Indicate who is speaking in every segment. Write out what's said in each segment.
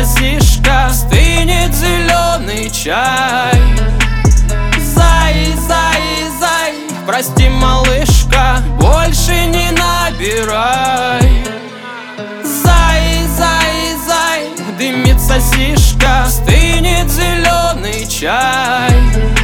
Speaker 1: сосишка, стынет зеленый чай. Зай, зай, зай, прости, малышка, больше не набирай. Зай, зай, зай, дымит сосишка, стынет зеленый чай.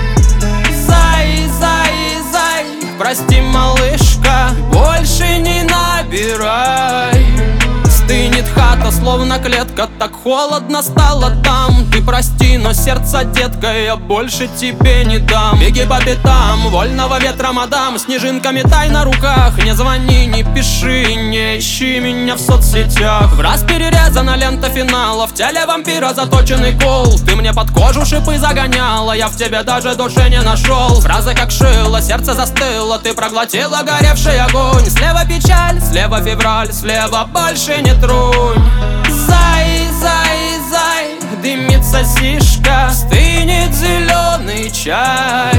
Speaker 1: Зай, зай, зай, прости, малышка, больше не набирай. Стынет хата, словно клетка, так холодно стало там. Ты прости, но сердце, детка, я больше тебе не дам. Беги по пятам, вольного ветра, мадам, снежинками тай на руках. Не звони, не пиши, не ищи меня в соцсетях. В раз перерезана лента финала, в теле вампира заточенный кол. Ты мне под кожу шипы загоняла, я в тебе даже души не нашел. Фраза как шило, сердце застыло, ты проглотила горевший огонь. Слева печаль, слева февраль, слева больше не тронь. Зай, зай, зай, дымит сосишка, стынет зеленый чай.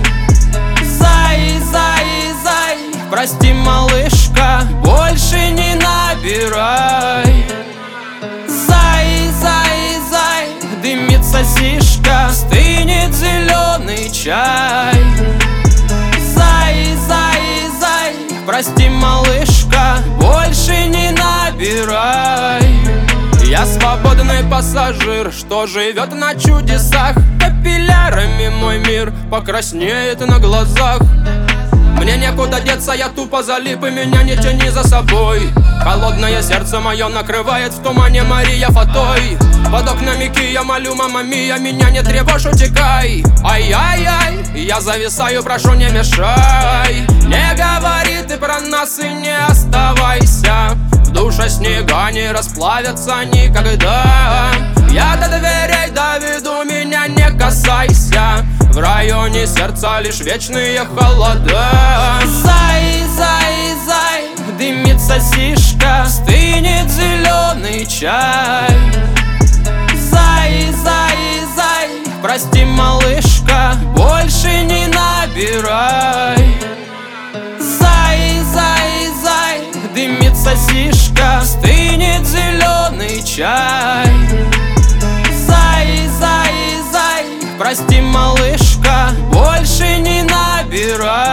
Speaker 1: Зай, зай, зай, прости, малышка, больше не набирай. Зай, зай, зай, дымит сосишка, стынет зеленый чай. Зай, зай, зай, прости, малышка, больше не набирай. Я свободный пассажир, что живет на чудесах. Капиллярами мой мир покраснеет на глазах. Мне некуда деться, я тупо залип, и меня не тяни за собой. Холодное сердце мое накрывает в тумане Мария Фатой. Под окнами Кия молю, мама мия, меня не тревожь, утекай. Ай-яй-яй, я зависаю, прошу, не мешай. Не говори ты про нас и не оставайся. В душе снега не расплавятся никогда. Я до дверей доведу, меня не касайся. В районе сердца лишь вечные холода. Зай, зай, зай, дымит сосишка, стынет зеленый чай. Зай, зай, зай, прости, малышка, больше не набирай. Зай, зай, зай, дымит сосишка, стынет зеленый чай. Зай, зай, зай, прости, малышка, больше не набирай.